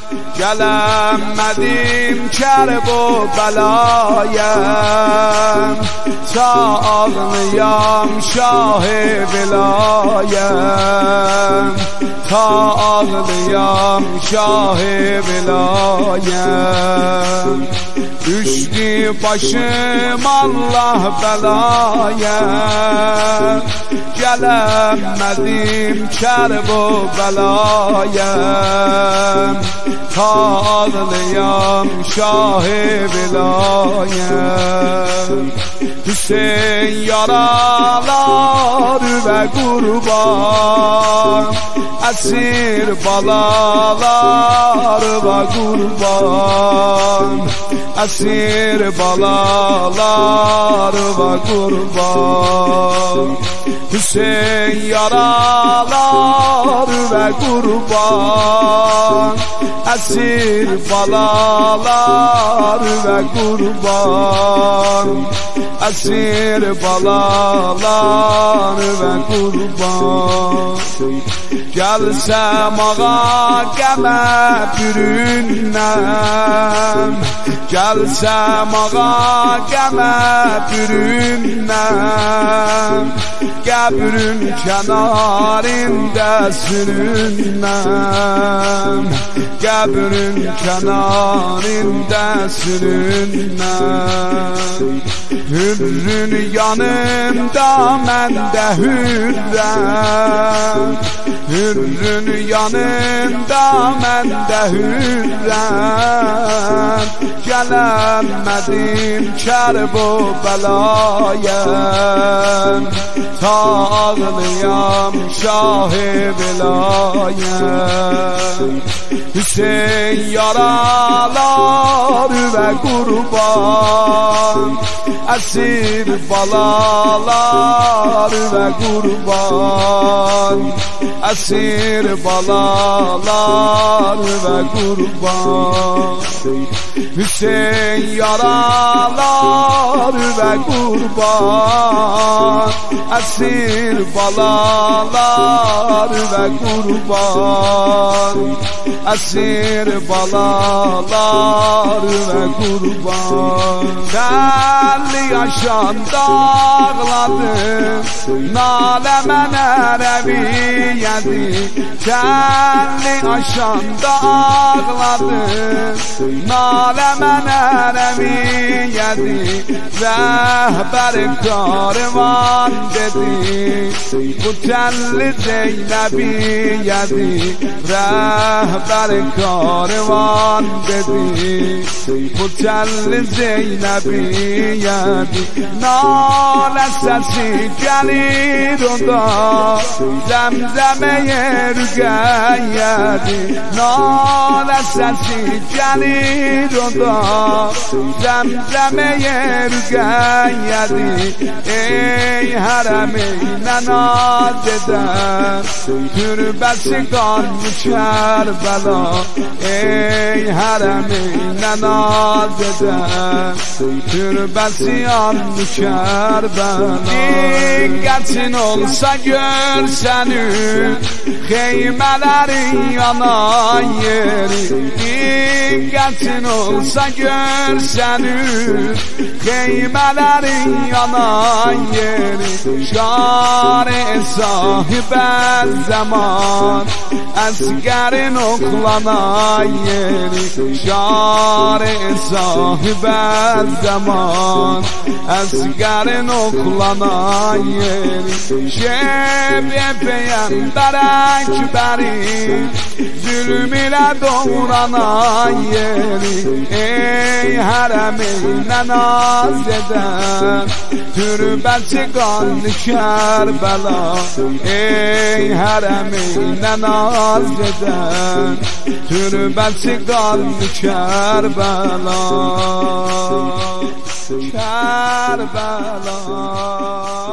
gələmədim kərb o bəlayəm, ta ağlayam şah-ı vilayəm, ta ağlayam şah-ı vilayəm. Düşdü başım Allah bəlayəm, gələmədim kərb o bəlayəm, ta ağlayam şah-ı vilayəm. Hüseyin yaralar ve kurban, esir balalar ve kurban, esir balalar ve kurban. Hüseyin yaralar ve kurban, esir balalar ve kurban, esir balalar ve kurban. Gelsem ağa qəmə bürünəm, gelsem ağa qəmə bürünəm, qəbrün kənarında sürünəm, qəbrün kənarında sürünəm. Hürrün yanımda mən də hürrəm, hürrün yanımda mən də hürrəm, gələmədim kərb o bəlayəm, ta ağlayam şah-ı vilayəm. Hüseyin yaralar ve kurban, esir balalar ve kurban, esir balalar ve kurban. Hüseyin yaralar ve kurban, esir balalar ve kurban, esir balalar ve kurban. Telli yaşan dağladım, naləmən ərəbiyyədi, telli yaşan dağladım, naləmən ərəbiyyədi, rəhbərim karvan dedi, bu telli Zeynəbiyyədi, rəhbərim karvan dedi, bu telli Zeynəbiyyədi. Nalə səsi gəlir onda, Zəmzəməyə rüqəyyədi, nalə səsi gəlir onda, Zəmzəməyə rüqəyyədi. Ey hərəmeylə naz edən, türbəsi qanlı Kərbəla, ey hərəmeylə naz edən, türbəsi qanlı Kərbəla. Diqqətin olsa görsənün, xeymələrin yanan yeri, diqqətin olsa görsənün, xeymələrin yanan yeri. Şar-ı sahibə zaman, əsgərin oxlanan yeri, şar-ı sahibə zaman, əsgərin oxlanan yeri. Şebi Peyyəmbər Əkbərin, zülm ilə doğranan yeri. Ey hərəmeylə naz edən, türbəsi qanlı Kərbəla, ey hərəmeylə naz edən, türbəsi qanlı Kərbəla, Kərbəla.